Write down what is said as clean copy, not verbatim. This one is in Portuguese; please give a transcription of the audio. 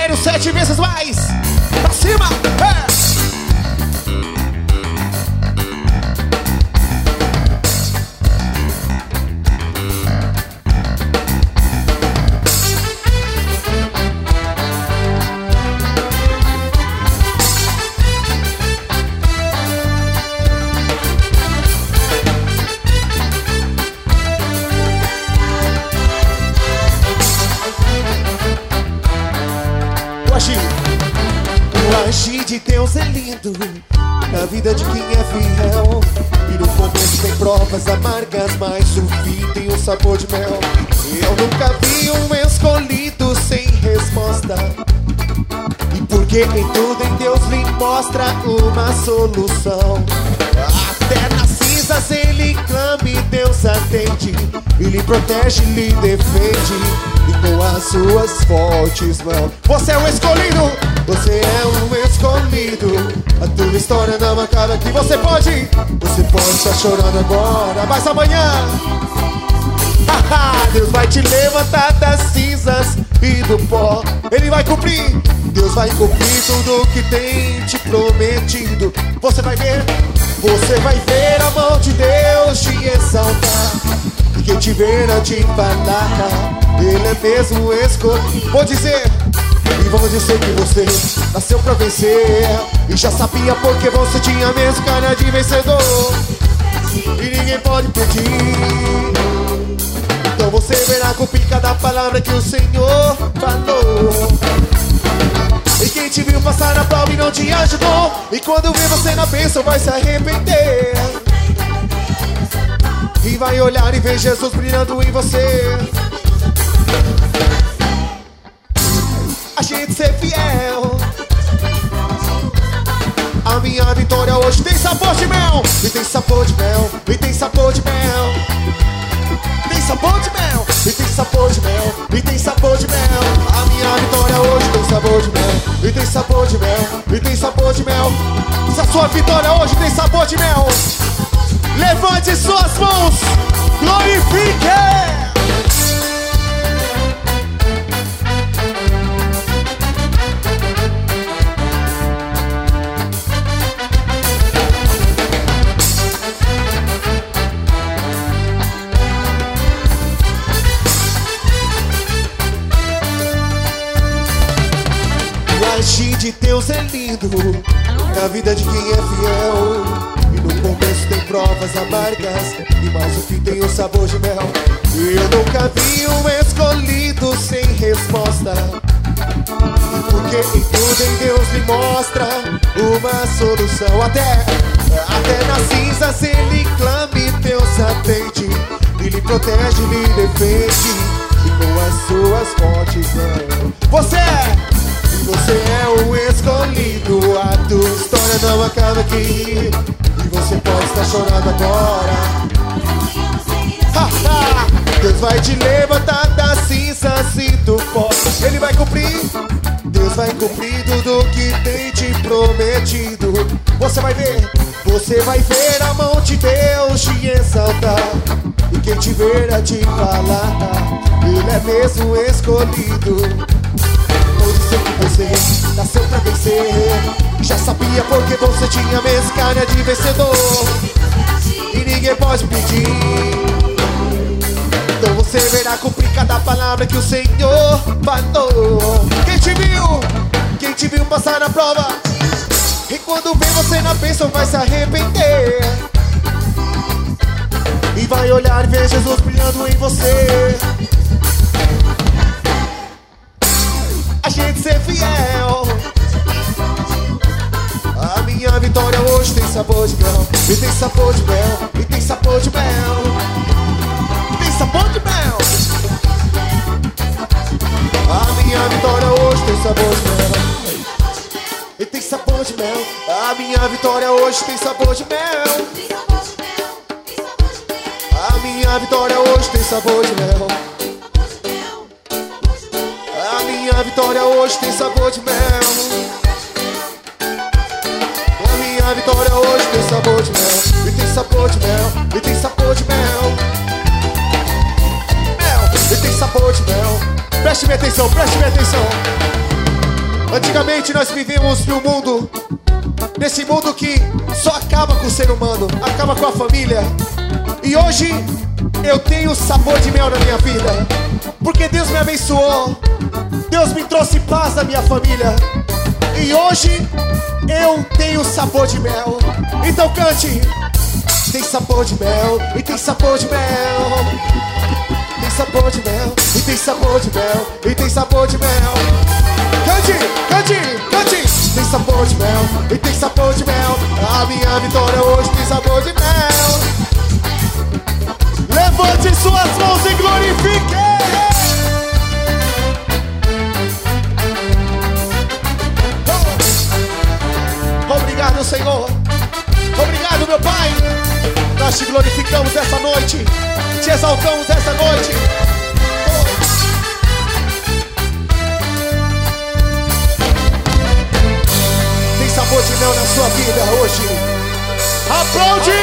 quero 7 vezes mais. Pra cima, O agir de Deus é lindo na vida de quem é fiel. E no começo tem provas amargas, mas o fim tem um sabor de mel. Eu nunca vi um escolhido sem resposta. E porque em tudo em Deus lhe mostra uma solução. Até nas cinzas ele clama e Deus atende. Ele protege, lhe defende. E com as suas fortes mãos. Você é o escolhido. Você é um escolhido. A tua história não acaba aqui. Você pode estar chorando agora, mas amanhã Deus vai te levantar das cinzas e do pó. Ele vai cumprir. Deus vai cumprir tudo que tem te prometido. Você vai ver a mão de Deus te exaltar. E quem te ver a te falar, Ele é mesmo escolhido. Vou dizer que você nasceu pra vencer. E já sabia porque você tinha mesmo cara de vencedor. E ninguém pode pedir. Então você verá cumprir cada palavra que o Senhor falou. E quem te viu passar na prova e não te ajudou, e quando vê você na bênção vai se arrepender. E vai olhar e ver Jesus brilhando em você. A gente ser fiel. A minha vitória hoje tem sabor de mel. E tem sabor de mel. E tem sabor de mel. Tem sabor de mel. E tem sabor de mel. E tem sabor de mel. A minha vitória hoje tem sabor de mel. E tem sabor de mel. E tem sabor de mel. Se a sua vitória hoje tem sabor de mel, levante suas mãos. Glorifique. O agir de Deus é lindo na vida de quem é fiel. E no começo tem provas amargas, e mais o fim tem o sabor de mel. Eu nunca vi um escolhido sem resposta. E porque em tudo em Deus lhe mostra uma solução. Até nas cinzas ele clama e Deus atende. Ele protege, lhe defende. E com as suas fortes mãos. Você é o escolhido. A tua história não acaba aqui. E você pode estar chorando agora. Deus vai te levantar das cinzas e do pó. Ele vai cumprir. Deus vai cumprir tudo que tem te prometido. Você vai ver a mão de Deus te exaltar. E quem te ver a te falar, Ele é mesmo escolhido. Vou dizer que você nasceu pra vencer. Já sabia porque você tinha mesmo cara de vencedor. E ninguém pode pedir. Então você verá cumprir cada palavra que o Senhor falou. Quem te viu passar na prova, e quando vê você na bênção vai se arrepender. E vai olhar e ver Jesus brilhando em você. A gente ser fiel. A minha vitória hoje tem sabor de mel. E tem sabor de mel. E tem sabor de mel. Tem sabor de mel. A minha vitória hoje tem sabor de mel. E tem sabor de mel. A minha vitória hoje tem sabor de mel. A minha vitória hoje tem sabor de mel. A minha vitória hoje tem sabor de mel. A minha vitória hoje tem sabor de mel. E tem sabor de mel. E tem sabor de mel. Mel. E tem sabor de mel. Preste minha atenção, preste minha atenção. Antigamente nós vivíamos num mundo, nesse mundo que só acaba com o ser humano, acaba com a família. E hoje eu tenho sabor de mel na minha vida, porque Deus me abençoou, Deus me trouxe paz na minha família. E hoje eu tenho sabor de mel. Então cante. Tem sabor de mel, e tem sabor de mel. Tem sabor de mel, e tem sabor de mel, e tem sabor de mel. Cante, cante, cante. Tem sabor de mel, e tem sabor de mel. A minha vitória hoje tem sabor de mel. Levante suas mãos e glorifique. Obrigado, Senhor. Obrigado, meu Pai. Nós te glorificamos essa noite, te exaltamos essa noite. Tem sabor de mel na sua vida hoje. Aplaude!